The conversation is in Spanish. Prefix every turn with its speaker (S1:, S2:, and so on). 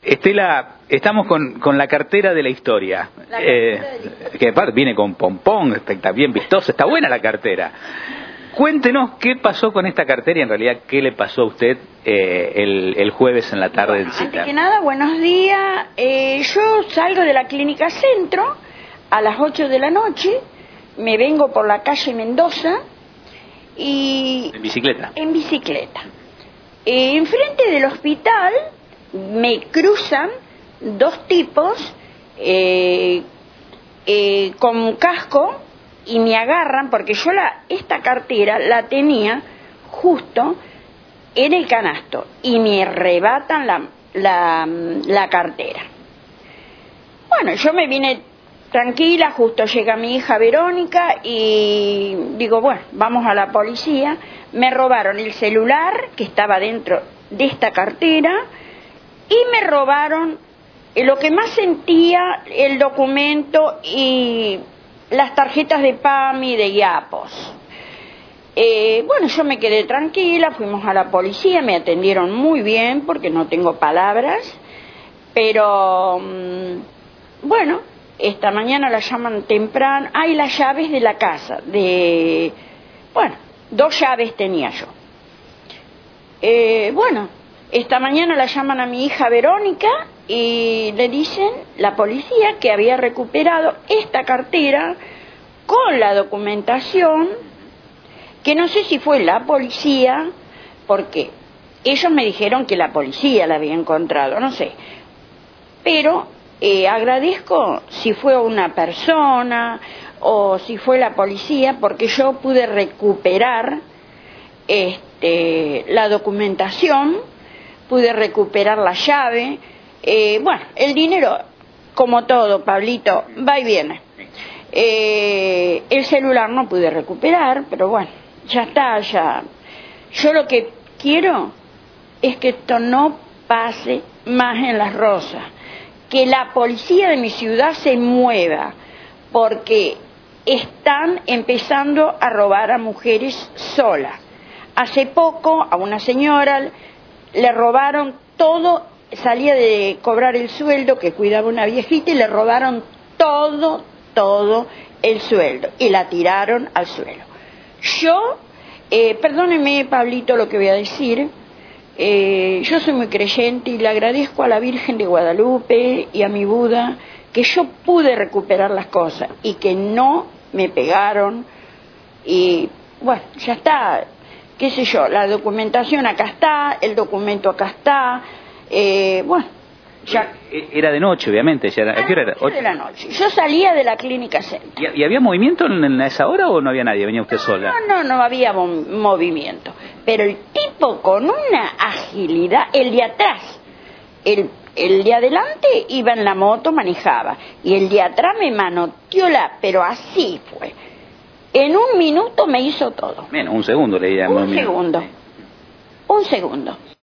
S1: Estela, estamos con la cartera de la historia, que aparte viene con pompón, está bien vistosa, está buena la cartera. Cuéntenos qué pasó con esta cartera y en realidad qué le pasó a usted el jueves en la tarde en cita.
S2: Antes que nada, buenos días. Yo salgo de la Clínica Centro a las 8 de la noche, me vengo por la calle Mendoza y...
S1: ¿En bicicleta? En bicicleta.
S2: Enfrente del hospital me cruzan dos tipos con casco y me agarran porque yo esta cartera la tenía justo en el canasto y me arrebatan la cartera. Bueno, yo me vine tranquila, justo llega mi hija Verónica y digo, bueno, vamos a la policía. Me robaron el celular que estaba dentro de esta cartera y me robaron lo que más sentía, el documento y las tarjetas de PAMI y de IAPOS. Bueno, yo me quedé tranquila, fuimos a la policía, me atendieron muy bien porque no tengo palabras, pero bueno, esta mañana la llaman temprano, hay las llaves de la casa, bueno, 2 llaves tenía yo. Bueno, esta mañana la llaman a mi hija Verónica y le dicen la policía que había recuperado esta cartera con la documentación, que no sé si fue la policía, porque ellos me dijeron que la policía la había encontrado, no sé, pero agradezco si fue una persona o si fue la policía, porque yo pude recuperar la documentación, pude recuperar la llave, bueno, el dinero, como todo, Pablito, va y viene. El celular no pude recuperar, pero bueno, ya está, ya. Yo lo que quiero es que esto no pase más en Las Rosas, que la policía de mi ciudad se mueva, porque están empezando a robar a mujeres solas. Hace poco a una señora le robaron todo, salía de cobrar el sueldo, que cuidaba una viejita, y le robaron todo el sueldo y la tiraron al suelo. Yo, perdóneme Pablito lo que voy a decir, yo soy muy creyente y le agradezco a la Virgen de Guadalupe y a mi Buda que yo pude recuperar las cosas y que no me pegaron y bueno, ya está, qué sé yo, la documentación acá está, el documento acá está, bueno, ya.
S1: Era de noche, obviamente. ¿A qué hora era?
S2: 8 de la noche. Yo salía de la Clínica Centro.
S1: ¿Y había movimiento en esa hora o no había nadie? ¿Venía usted sola?
S2: No había movimiento. Pero el tipo con una agilidad, el de atrás, el de adelante iba en la moto, manejaba. Y el de atrás me manoteó pero así fue. En 1 minuto me hizo todo.
S1: Menos, 1 segundo le llamo.
S2: Un segundo.